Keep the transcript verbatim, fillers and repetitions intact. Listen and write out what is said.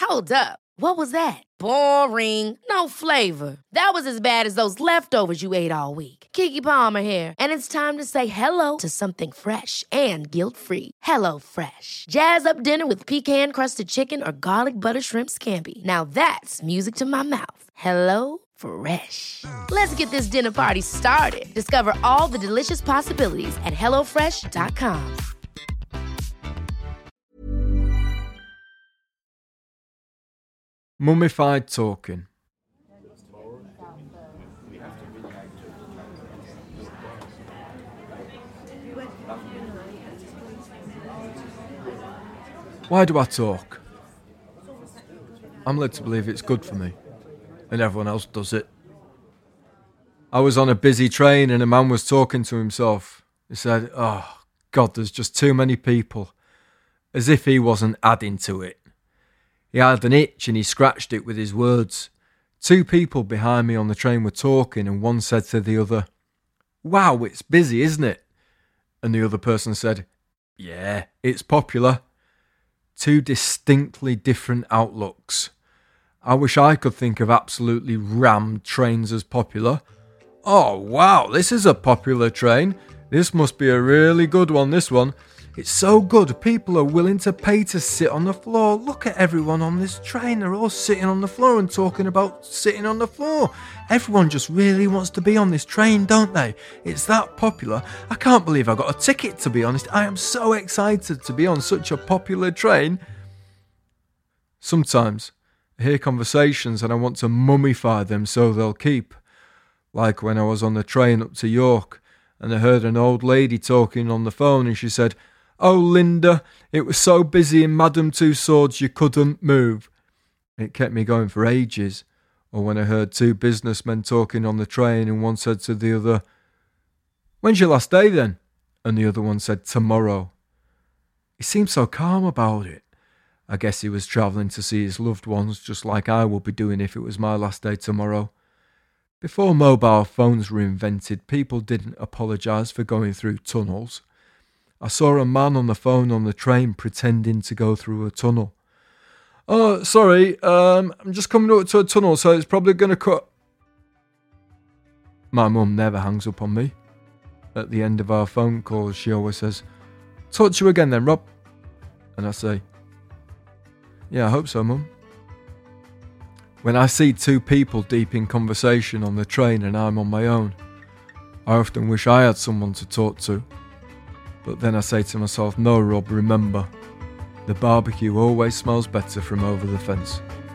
Hold up. What was that? Boring. No flavor. That was as bad as those leftovers you ate all week. Keke Palmer here, and it's time to say hello to something fresh and guilt-free. Hello Fresh. Jazz up dinner with pecan-crusted chicken or garlic butter shrimp scampi. Now that's music to my mouth. Hello Fresh. Let's get this dinner party started. Discover all the delicious possibilities at hello fresh dot com. Mummified talking. Why do I talk? I'm led to believe it's good for me, and everyone else does it. I was on a busy train and a man was talking to himself. He said, "Oh, God, there's just too many people," as if he wasn't adding to it. He had an itch and he scratched it with his words. Two people behind me on the train were talking and one said to the other, "Wow, it's busy, isn't it?" And the other person said, "Yeah, it's popular." Two distinctly different outlooks. I wish I could think of absolutely rammed trains as popular. "Oh, wow, this is a popular train. This must be a really good one, this one. It's so good, people are willing to pay to sit on the floor. Look at everyone on this train. They're all sitting on the floor and talking about sitting on the floor. Everyone just really wants to be on this train, don't they? It's that popular. I can't believe I got a ticket, to be honest. I am so excited to be on such a popular train." Sometimes I hear conversations and I want to mummify them so they'll keep. Like when I was on the train up to York and I heard an old lady talking on the phone and she said, "Oh, Linda, it was so busy in Madame Tussauds you couldn't move." It kept me going for ages. Or when I heard two businessmen talking on the train and one said to the other, "When's your last day then?" And the other one said, "Tomorrow." He seemed so calm about it. I guess he was travelling to see his loved ones, just like I would be doing if it was my last day tomorrow. Before mobile phones were invented, people didn't apologise for going through tunnels. I saw a man on the phone on the train pretending to go through a tunnel. "Oh, sorry, um, I'm just coming up to a tunnel, so it's probably going to cut..." My mum never hangs up on me. At the end of our phone calls, she always says, "Talk to you again then, Rob." And I say, "Yeah, I hope so, Mum." When I see two people deep in conversation on the train and I'm on my own, I often wish I had someone to talk to. But then I say to myself, "No, Rob, remember, the barbecue always smells better from over the fence."